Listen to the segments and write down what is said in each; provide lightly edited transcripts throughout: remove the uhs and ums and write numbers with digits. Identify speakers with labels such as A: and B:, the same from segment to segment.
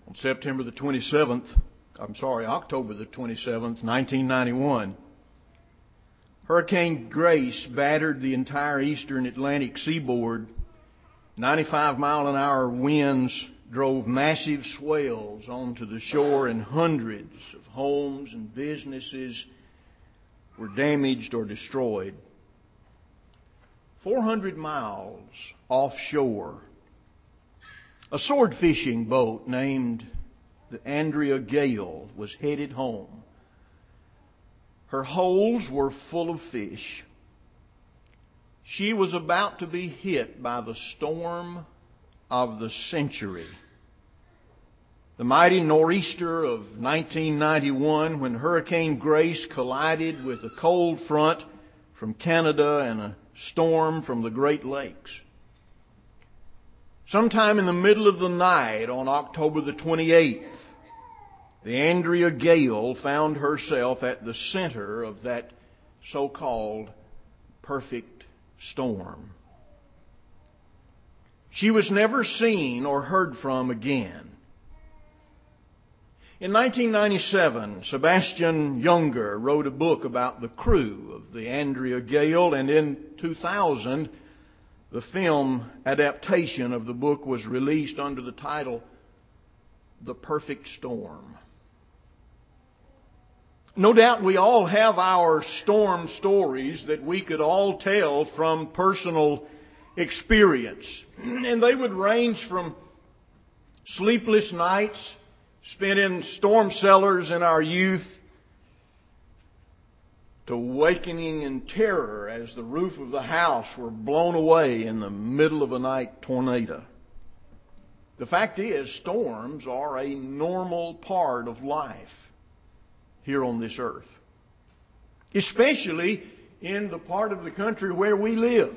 A: On October the 27th, 1991, Hurricane Grace battered the entire eastern Atlantic seaboard. 95-mile-an-hour winds drove massive swells onto the shore, and hundreds of homes and businesses were damaged or destroyed. 400 miles offshore, a sword fishing boat named the Andrea Gale was headed home. Her holds were full of fish. She was about to be hit by the storm of the century. The mighty nor'easter of 1991, when Hurricane Grace collided with a cold front from Canada and a storm from the Great Lakes. Sometime in the middle of the night on October the 28th, the Andrea Gale found herself at the center of that so-called perfect storm. She was never seen or heard from again. In 1997, Sebastian Junger wrote a book about the crew of the Andrea Gale, and in 2000, the film adaptation of the book was released under the title The Perfect Storm. No doubt we all have our storm stories that we could all tell from personal experience. And they would range from sleepless nights spent in storm cellars in our youth to awakening in terror as the roof of the house were blown away in the middle of a night tornado. The fact is, storms are a normal part of life here on this earth, especially in the part of the country where we live.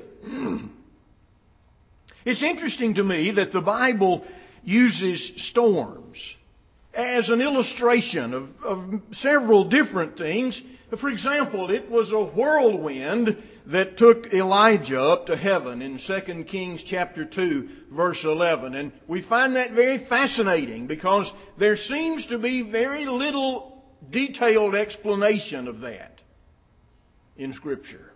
A: It's interesting to me that the Bible uses storms as an illustration of several different things. For example, it was a whirlwind that took Elijah up to heaven in 2 Kings chapter 2, verse 11. And we find that very fascinating because there seems to be very little detailed explanation of that in Scripture.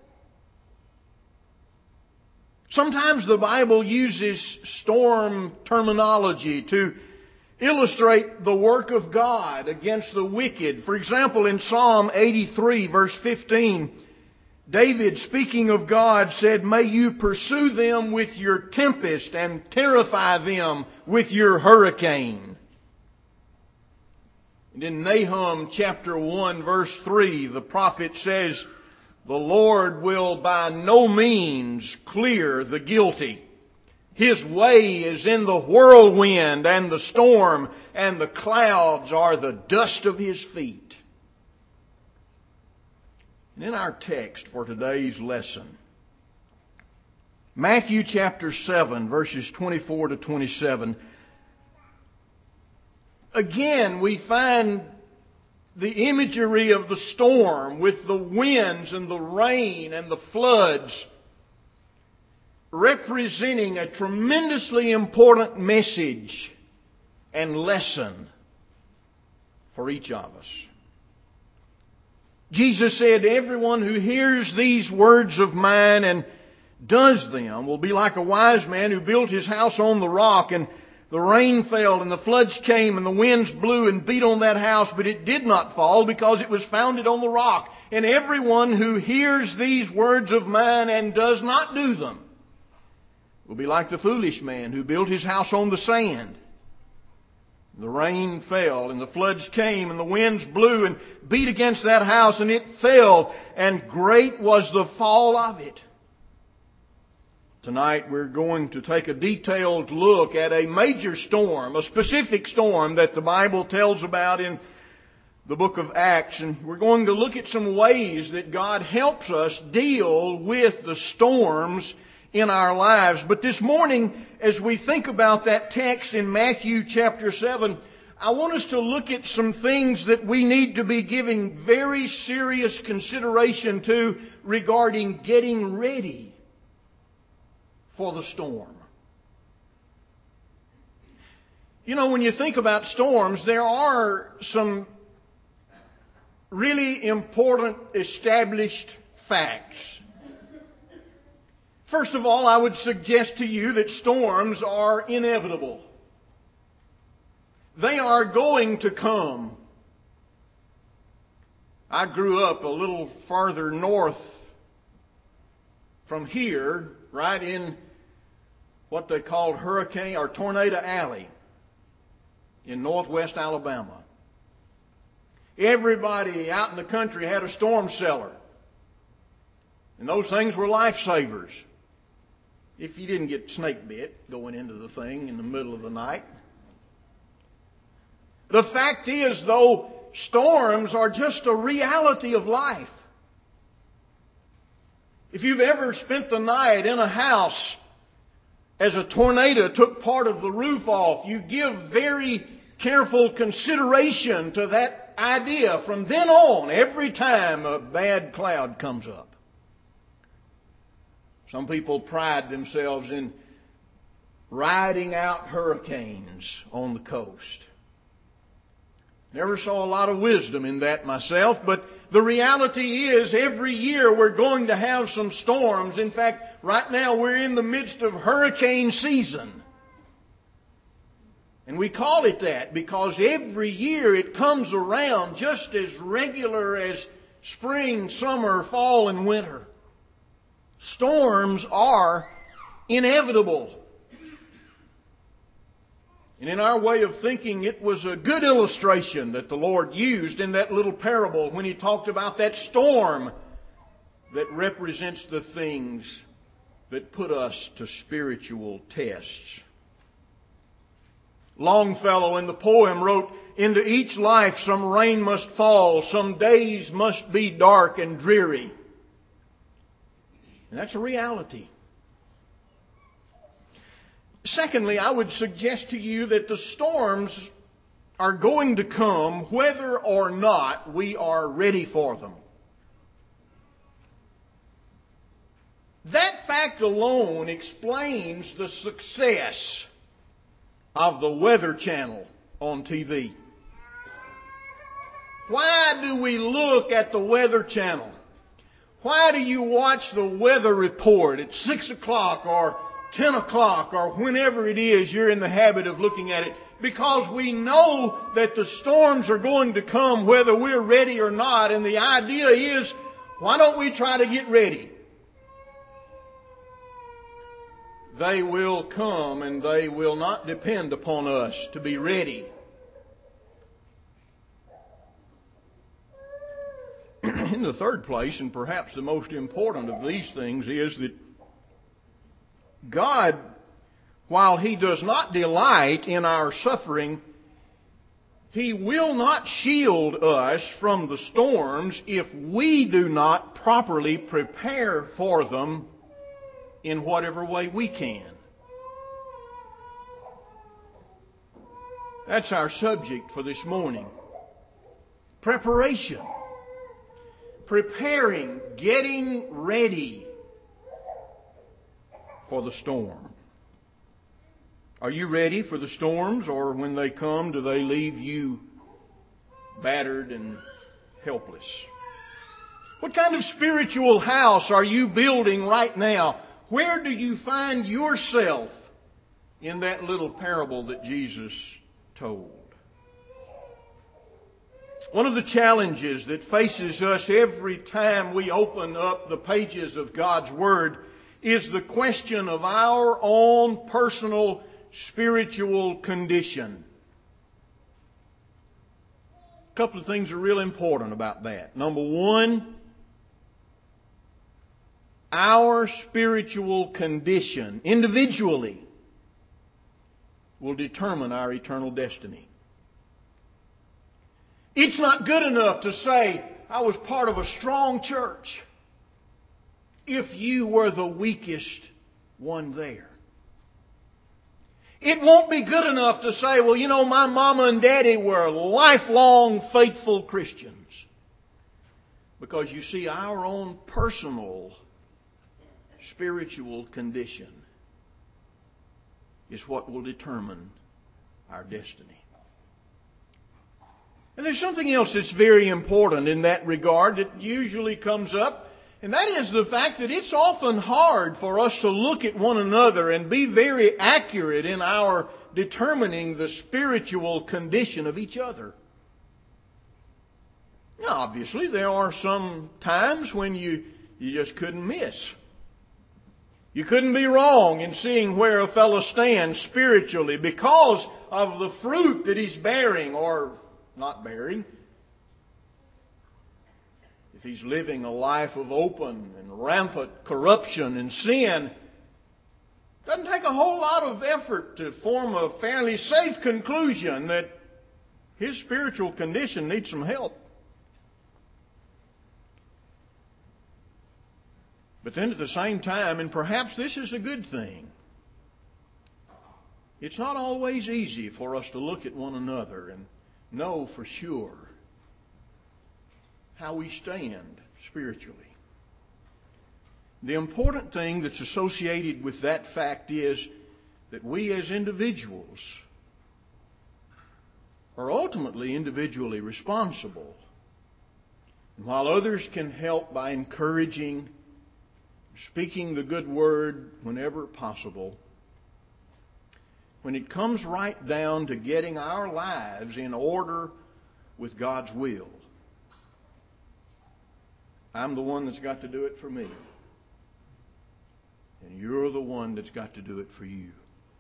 A: Sometimes the Bible uses storm terminology to illustrate the work of God against the wicked. For example, in Psalm 83, verse 15, David, speaking of God, said, "May you pursue them with your tempest and terrify them with your hurricane." And in Nahum chapter 1, verse 3, the prophet says, "The Lord will by no means clear the guilty. His way is in the whirlwind and the storm, and the clouds are the dust of His feet." And in our text for today's lesson, Matthew chapter 7, verses 24 to 27, again we find the imagery of the storm with the winds and the rain and the floods, representing a tremendously important message and lesson for each of us. Jesus said, "Everyone who hears these words of mine and does them will be like a wise man who built his house on the rock, and the rain fell and the floods came and the winds blew and beat on that house, but it did not fall because it was founded on the rock. And everyone who hears these words of mine and does not do them will be like the foolish man who built his house on the sand. The rain fell and the floods came and the winds blew and beat against that house, and it fell, and great was the fall of it." Tonight we're going to take a detailed look at a major storm, a specific storm that the Bible tells about in the book of Acts. And we're going to look at some ways that God helps us deal with the storms in our lives. But this morning, as we think about that text in Matthew chapter 7, I want us to look at some things that we need to be giving very serious consideration to regarding getting ready for the storm. You know, when you think about storms, there are some really important established facts. First of all, I would suggest to you that storms are inevitable. They are going to come. I grew up a little farther north from here, right in what they called Hurricane or Tornado Alley in northwest Alabama. Everybody out in the country had a storm cellar. And those things were lifesavers. If you didn't get snake bit going into the thing in the middle of the night. The fact is, though, storms are just a reality of life. If you've ever spent the night in a house as a tornado took part of the roof off, you give very careful consideration to that idea from then on every time a bad cloud comes up. Some people pride themselves in riding out hurricanes on the coast. Never saw a lot of wisdom in that myself, but the reality is every year we're going to have some storms. In fact, right now we're in the midst of hurricane season. And we call it that because every year it comes around just as regular as spring, summer, fall, and winter. Storms are inevitable. And in our way of thinking, it was a good illustration that the Lord used in that little parable when He talked about that storm that represents the things that put us to spiritual tests. Longfellow in the poem wrote, "Into each life some rain must fall, some days must be dark and dreary." And that's a reality. Secondly, I would suggest to you that the storms are going to come whether or not we are ready for them. That fact alone explains the success of the Weather Channel on TV. Why do we look at the Weather Channel? Why do you watch the weather report at 6 o'clock or 10 o'clock or whenever it is you're in the habit of looking at it? Because we know that the storms are going to come whether we're ready or not. And the idea is, why don't we try to get ready? They will come and they will not depend upon us to be ready. In the third place, and perhaps the most important of these things, is that God, while He does not delight in our suffering, He will not shield us from the storms if we do not properly prepare for them in whatever way we can. That's our subject for this morning. Preparation. Preparing, getting ready for the storm. Are you ready for the storms, or when they come, do they leave you battered and helpless? What kind of spiritual house are you building right now? Where do you find yourself in that little parable that Jesus told? One of the challenges that faces us every time we open up the pages of God's Word is the question of our own personal spiritual condition. A couple of things are real important about that. Number one, our spiritual condition individually will determine our eternal destiny. It's not good enough to say, I was part of a strong church, if you were the weakest one there. It won't be good enough to say, well, you know, my mama and daddy were lifelong faithful Christians. Because you see, our own personal spiritual condition is what will determine our destiny. And there's something else that's very important in that regard that usually comes up, and that is the fact that it's often hard for us to look at one another and be very accurate in our determining the spiritual condition of each other. Now, obviously, there are some times when you just couldn't miss. You couldn't be wrong in seeing where a fellow stands spiritually because of the fruit that he's bearing or not bearing. If he's living a life of open and rampant corruption and sin, it doesn't take a whole lot of effort to form a fairly safe conclusion that his spiritual condition needs some help. But then at the same time, and perhaps this is a good thing, it's not always easy for us to look at one another and know for sure how we stand spiritually. The important thing that's associated with that fact is that we as individuals are ultimately individually responsible. And while others can help by encouraging, speaking the good word whenever possible, when it comes right down to getting our lives in order with God's will, I'm the one that's got to do it for me. And you're the one that's got to do it for you.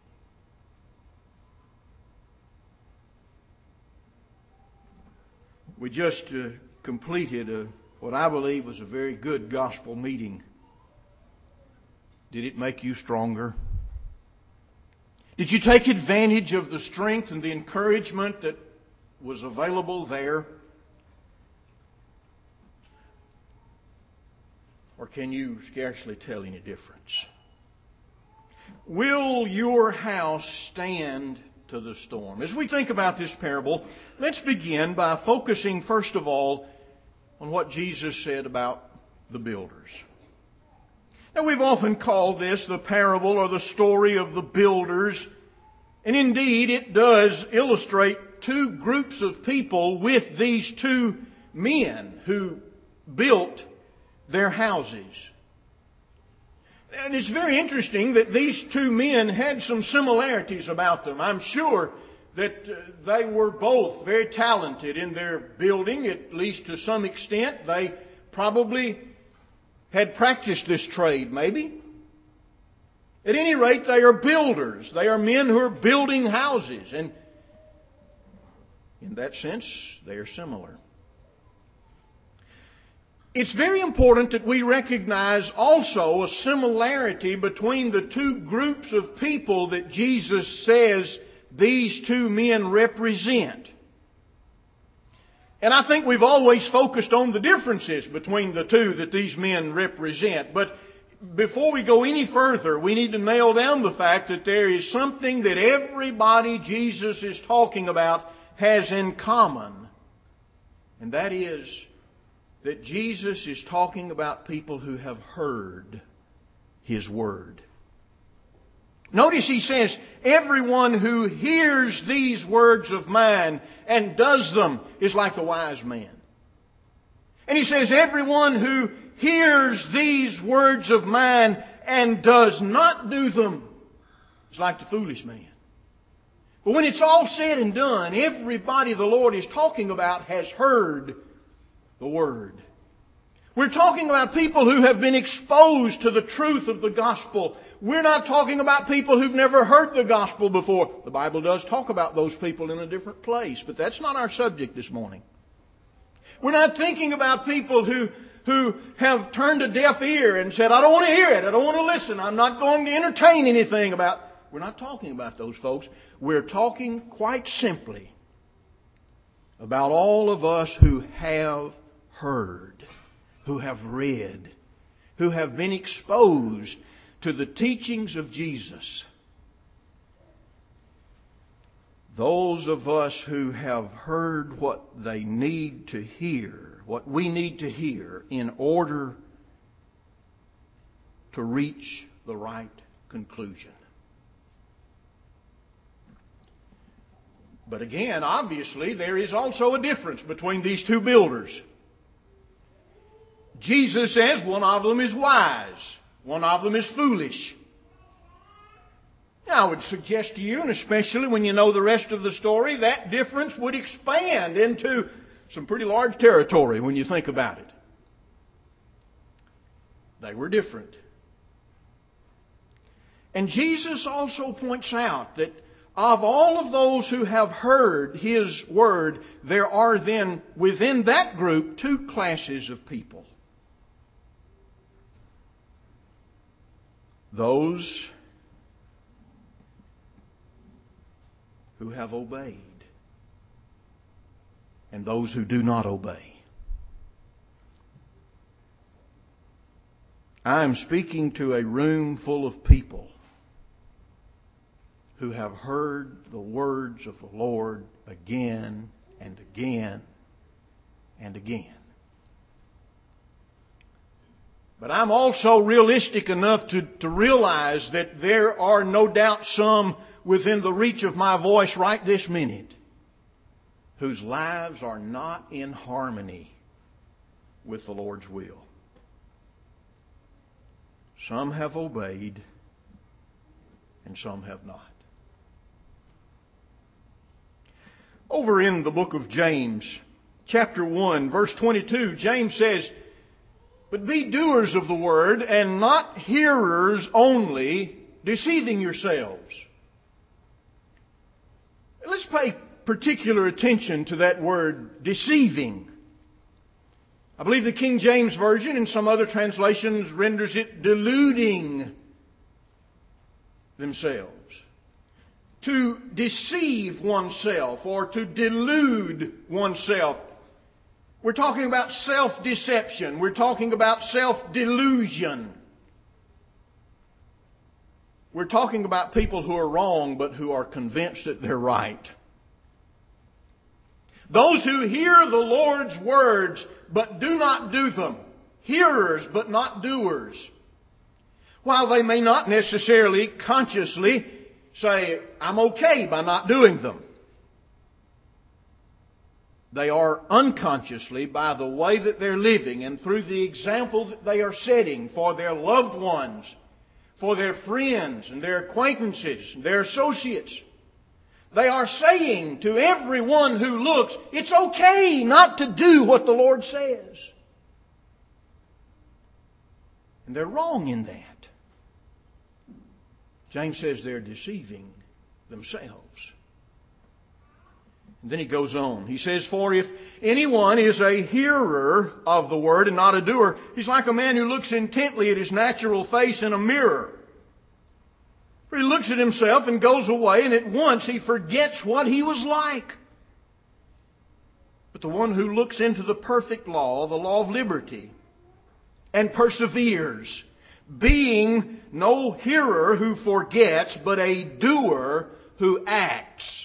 A: We just completed what I believe was a very good gospel meeting. Did it make you stronger? Did you take advantage of the strength and the encouragement that was available there? Or can you scarcely tell any difference? Will your house stand to the storm? As we think about this parable, let's begin by focusing first of all on what Jesus said about the builders. Now, we've often called this the parable or the story of the builders. And indeed, it does illustrate two groups of people with these two men who built their houses. And it's very interesting that these two men had some similarities about them. I'm sure that they were both very talented in their building, at least to some extent. They probably had practiced this trade, maybe. At any rate, they are builders. They are men who are building houses. And in that sense, they are similar. It's very important that we recognize also a similarity between the two groups of people that Jesus says these two men represent. And I think we've always focused on the differences between the two that these men represent. But before we go any further, we need to nail down the fact that there is something that everybody Jesus is talking about has in common. And that is that Jesus is talking about people who have heard His Word. Notice He says, everyone who hears these words of mine and does them is like the wise man. And He says, everyone who hears these words of mine and does not do them is like the foolish man. But when it's all said and done, everybody the Lord is talking about has heard the Word. We're talking about people who have been exposed to the truth of the gospel. We're not talking about people who've never heard the gospel before. The Bible does talk about those people in a different place, but that's not our subject this morning. We're not thinking about people who have turned a deaf ear and said, I don't want to hear it, I don't want to listen, I'm not going to entertain anything about. We're not talking about those folks. We're talking quite simply about all of us who have heard, who have read, who have been exposed to the teachings of Jesus. Those of us who have heard what they need to hear, what we need to hear in order to reach the right conclusion. But again, obviously, there is also a difference between these two builders. Jesus says one of them is wise, one of them is foolish. Now, I would suggest to you, and especially when you know the rest of the story, that difference would expand into some pretty large territory when you think about it. They were different. And Jesus also points out that of all of those who have heard His Word, there are then within that group two classes of people. Those who have obeyed and those who do not obey. I am speaking to a room full of people who have heard the words of the Lord again and again and again. But I'm also realistic enough to realize that there are no doubt some within the reach of my voice right this minute whose lives are not in harmony with the Lord's will. Some have obeyed and some have not. Over in the book of James, chapter 1, verse 22, James says, "But be doers of the word and not hearers only, deceiving yourselves." Let's pay particular attention to that word, deceiving. I believe the King James Version and some other translations renders it deluding themselves. To deceive oneself or to delude oneself. We're talking about self-deception. We're talking about self-delusion. We're talking about people who are wrong but who are convinced that they're right. Those who hear the Lord's words but do not do them. Hearers but not doers. While they may not necessarily consciously say, "I'm okay by not doing them," they are unconsciously, by the way that they're living and through the example that they are setting for their loved ones, for their friends and their acquaintances, and their associates, they are saying to everyone who looks, it's okay not to do what the Lord says. And they're wrong in that. James says they're deceiving themselves. And then he goes on. He says, "For if anyone is a hearer of the word and not a doer, he's like a man who looks intently at his natural face in a mirror. For he looks at himself and goes away, and at once he forgets what he was like. But the one who looks into the perfect law, the law of liberty, and perseveres, being no hearer who forgets, but a doer who acts,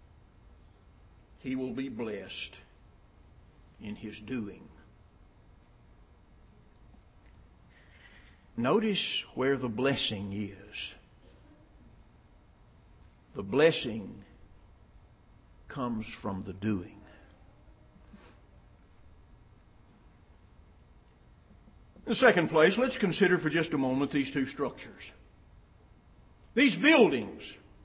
A: he will be blessed in his doing." Notice where the blessing is. The blessing comes from the doing. In the second place, let's consider for just a moment these two structures. These buildings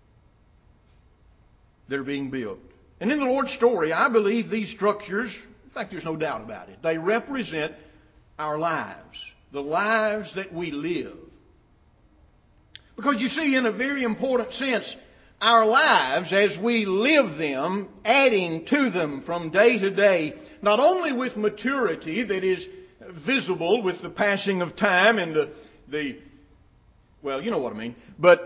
A: that are being built. And in the Lord's story, I believe these structures, in fact, there's no doubt about it, they represent our lives, the lives that we live. Because you see, in a very important sense, our lives, as we live them, adding to them from day to day, not only with maturity that is visible with the passing of time and well, you know what I mean, but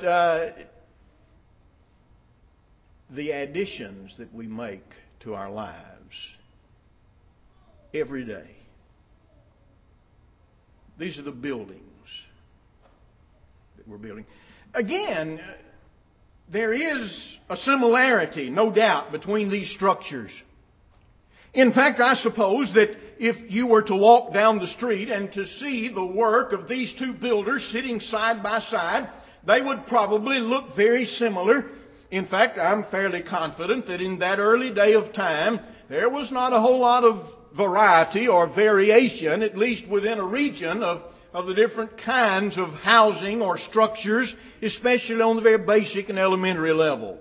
A: the additions that we make to our lives every day. These are the buildings that we're building. Again, there is a similarity, no doubt, between these structures. In fact, I suppose that if you were to walk down the street and to see the work of these two builders sitting side by side, they would probably look very similar In fact, I'm fairly confident that in that early day of time, there was not a whole lot of variety or variation, at least within a region of the different kinds of housing or structures, especially on the very basic and elementary level.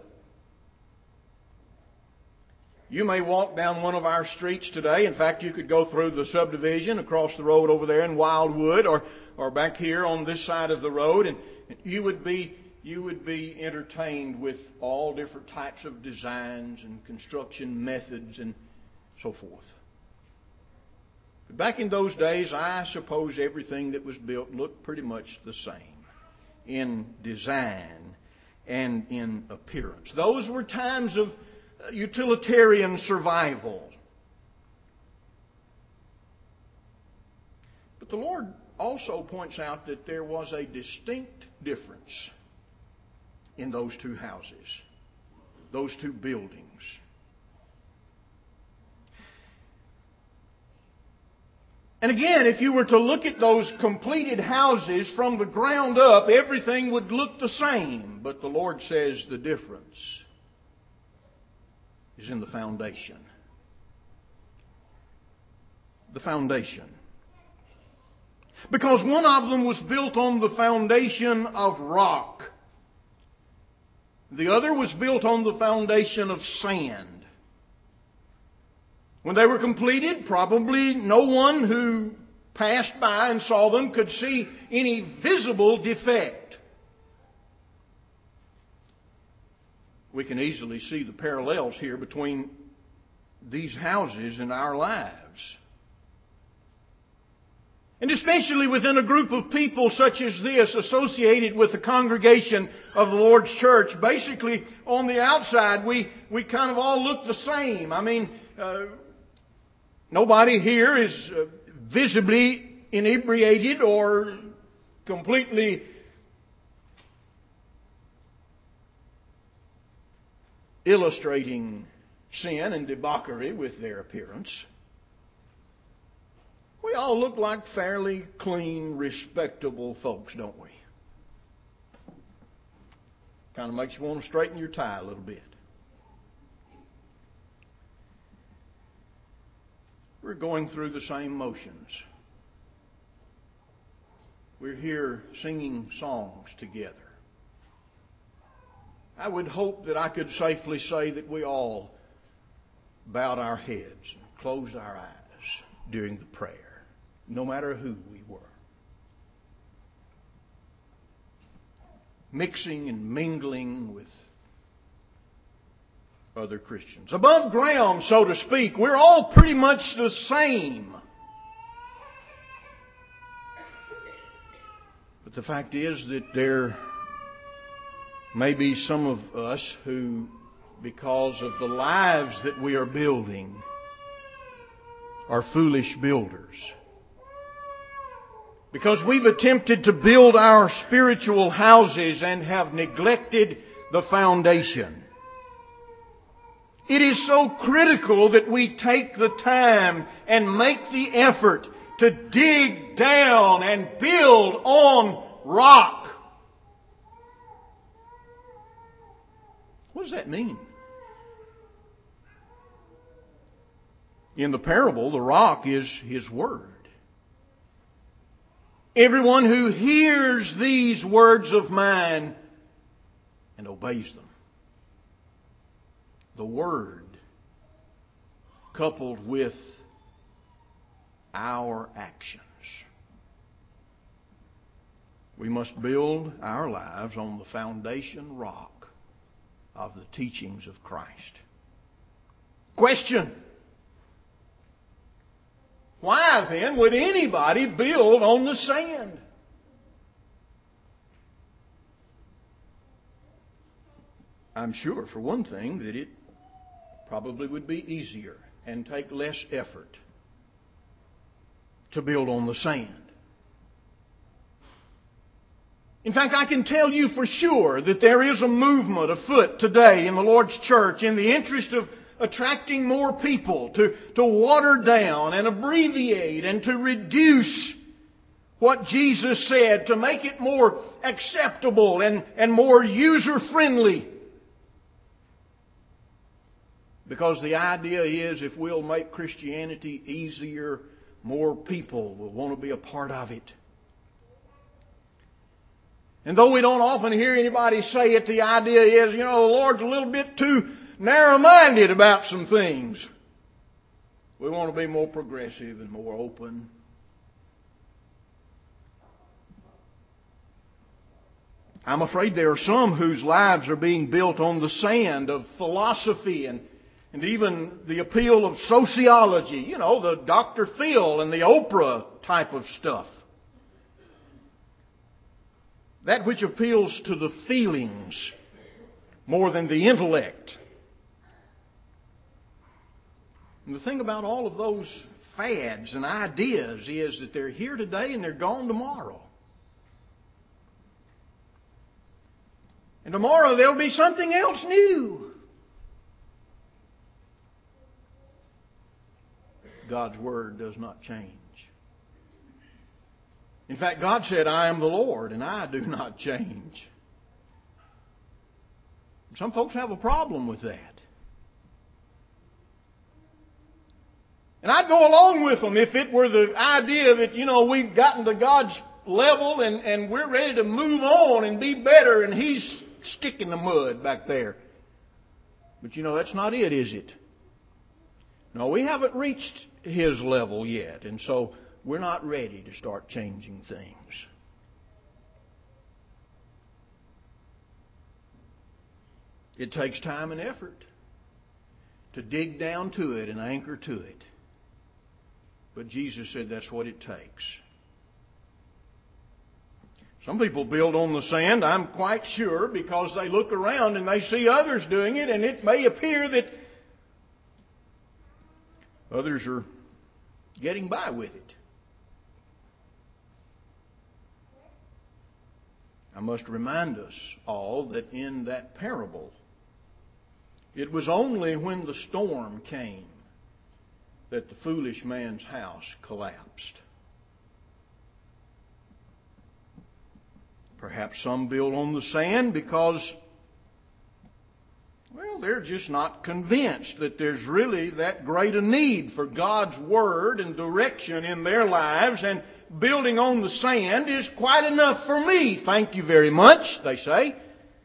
A: You may walk down one of our streets today. In fact, you could go through the subdivision across the road over there in Wildwood or back here on this side of the road, and you would be entertained with all different types of designs and construction methods and so forth. But back in those days, I suppose everything that was built looked pretty much the same in design and in appearance. Those were times of utilitarian survival. But the Lord also points out that there was a distinct difference in those two houses, those two buildings. And again, if you were to look at those completed houses from the ground up, everything would look the same. But the Lord says the difference is in the foundation. The foundation. Because one of them was built on the foundation of rock. The other was built on the foundation of sand. When they were completed, probably no one who passed by and saw them could see any visible defect. We can easily see the parallels here between these houses and our lives. And especially within a group of people such as this, associated with the congregation of the Lord's church. Basically, on the outside, we kind of all look the same. I mean, nobody here is visibly inebriated or completely illustrating sin and debauchery with their appearance. We all look like fairly clean, respectable folks, don't we? Kind of makes you want to straighten your tie a little bit. We're going through the same motions. We're here singing songs together. I would hope that I could safely say that we all bowed our heads and closed our eyes during the prayer, no matter who we were. Mixing and mingling with other Christians. Above ground, so to speak, we're all pretty much the same. But the fact is that there may be some of us who, because of the lives that we are building, are foolish builders. Because we've attempted to build our spiritual houses and have neglected the foundation. It is so critical that we take the time and make the effort to dig down and build on rock. What does that mean? In the parable, the rock is His Word. Everyone who hears these words of mine and obeys them. The Word coupled with our actions. We must build our lives on the foundation rock of the teachings of Christ. Question: why then would anybody build on the sand? I'm sure, for one thing, that it probably would be easier and take less effort to build on the sand. In fact, I can tell you for sure that there is a movement afoot today in the Lord's church in the interest of attracting more people to water down and abbreviate and to reduce what Jesus said, to make it more acceptable and more user-friendly. Because the idea is if we'll make Christianity easier, more people will want to be a part of it. And though we don't often hear anybody say it, the idea is, the Lord's a little bit too narrow-minded about some things. We want to be more progressive and more open. I'm afraid there are some whose lives are being built on the sand of philosophy and even the appeal of sociology, the Dr. Phil and the Oprah type of stuff. That which appeals to the feelings more than the intellect. And the thing about all of those fads and ideas is that they're here today and they're gone tomorrow. And tomorrow there'll be something else new. God's Word does not change. In fact, God said, I am the Lord, and I do not change. Some folks have a problem with that. And I'd go along with them if it were the idea that, we've gotten to God's level and we're ready to move on and be better, and He's stick in the mud back there. But that's not it, is it? No, we haven't reached His level yet, and so we're not ready to start changing things. It takes time and effort to dig down to it and anchor to it. But Jesus said that's what it takes. Some people build on the sand, I'm quite sure, because they look around and they see others doing it, and it may appear that others are getting by with it. I must remind us all that in that parable, it was only when the storm came that the foolish man's house collapsed. Perhaps some build on the sand because, they're just not convinced that there's really that great a need for God's Word and direction in their lives, and building on the sand is quite enough for me. Thank you very much, they say.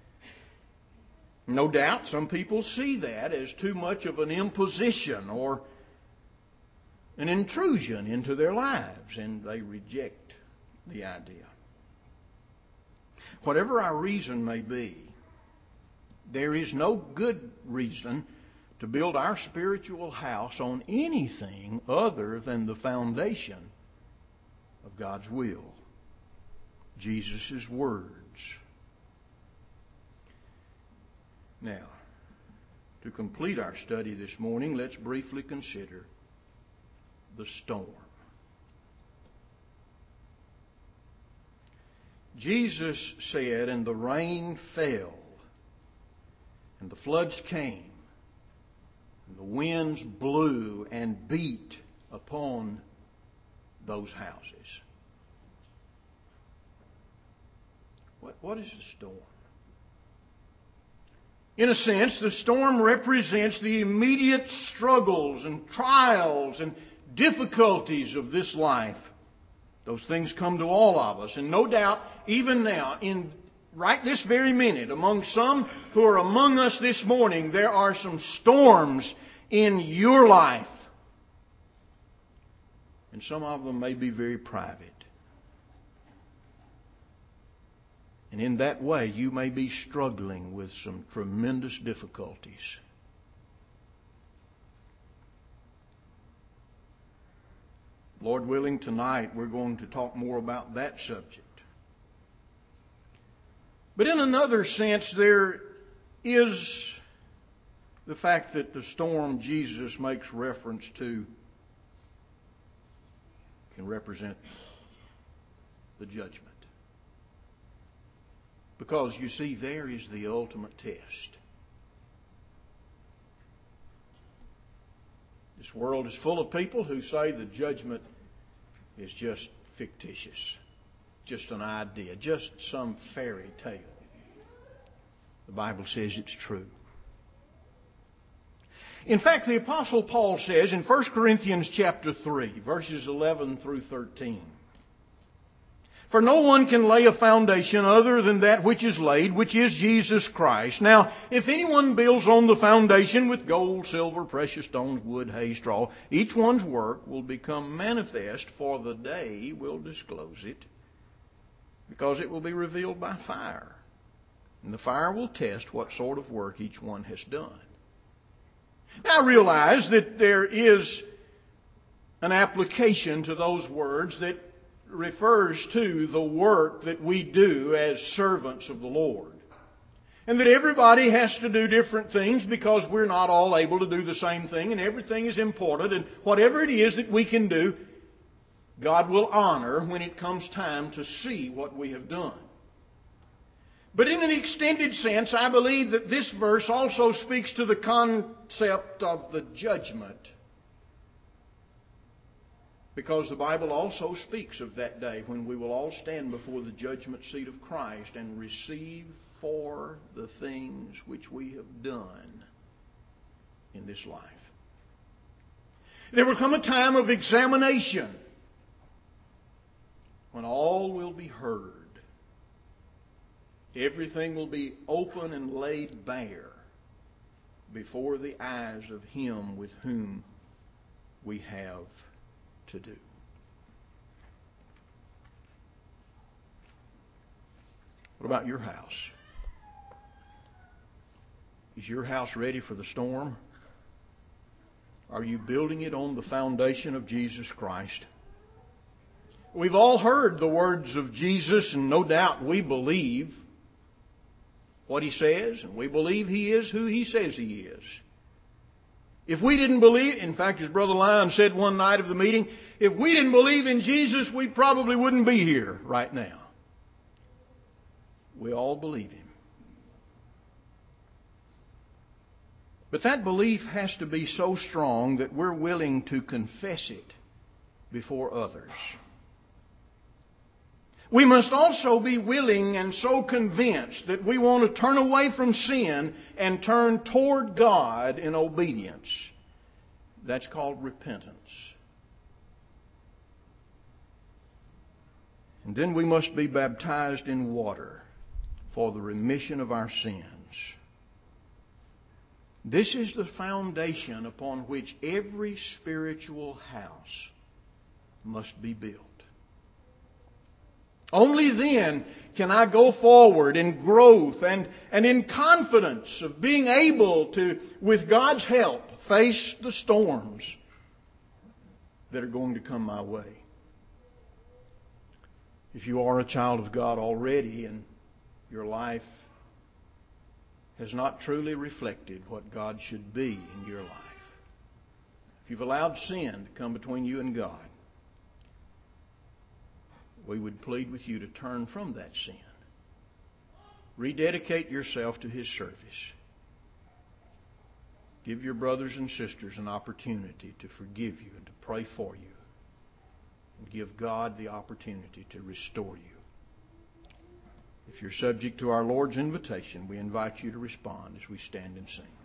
A: No doubt some people see that as too much of an imposition or an intrusion into their lives, and they reject the idea. Whatever our reason may be, there is no good reason to build our spiritual house on anything other than the foundation of God's will, Jesus' words. Now, to complete our study this morning, let's briefly consider the storm. Jesus said, and the rain fell, and the floods came, and the winds blew and beat upon those houses. What is the storm? In a sense, the storm represents the immediate struggles and trials and difficulties of this life. Those things come to all of us. And no doubt, even now, in right this very minute, among some who are among us this morning, there are some storms in your life. And some of them may be very private. And in that way, you may be struggling with some tremendous difficulties. Lord willing, tonight we're going to talk more about that subject. But in another sense, there is the fact that the storm Jesus makes reference to can represent the judgment. Because, you see, there is the ultimate test. This world is full of people who say the judgment is just fictitious, just an idea, just some fairy tale. The Bible says it's true. In fact, the Apostle Paul says in 1 Corinthians chapter 3, verses 11 through 13, "For no one can lay a foundation other than that which is laid, which is Jesus Christ. Now, if anyone builds on the foundation with gold, silver, precious stones, wood, hay, straw, each one's work will become manifest, for the day will disclose it, because it will be revealed by fire. And the fire will test what sort of work each one has done." Now, I realize that there is an application to those words that refers to the work that we do as servants of the Lord. And that everybody has to do different things because we're not all able to do the same thing, and everything is important, and whatever it is that we can do, God will honor when it comes time to see what we have done. But in an extended sense, I believe that this verse also speaks to the concept of the judgment. Because the Bible also speaks of that day when we will all stand before the judgment seat of Christ and receive for the things which we have done in this life. There will come a time of examination when all will be heard. Everything will be open and laid bare before the eyes of Him with whom we have to do. What about your house? Is your house ready for the storm? Are you building it on the foundation of Jesus Christ? We've all heard the words of Jesus, and no doubt we believe what He says, and we believe He is who He says He is. If we didn't believe, in fact, as Brother Lyon said one night of the meeting, if we didn't believe in Jesus, we probably wouldn't be here right now. We all believe Him. But that belief has to be so strong that we're willing to confess it before others. We must also be willing and so convinced that we want to turn away from sin and turn toward God in obedience. That's called repentance. And then we must be baptized in water for the remission of our sins. This is the foundation upon which every spiritual house must be built. Only then can I go forward in growth and in confidence of being able to, with God's help, face the storms that are going to come my way. If you are a child of God already and your life has not truly reflected what God should be in your life, if you've allowed sin to come between you and God, we would plead with you to turn from that sin. Rededicate yourself to His service. Give your brothers and sisters an opportunity to forgive you and to pray for you. And give God the opportunity to restore you. If you're subject to our Lord's invitation, we invite you to respond as we stand and sing.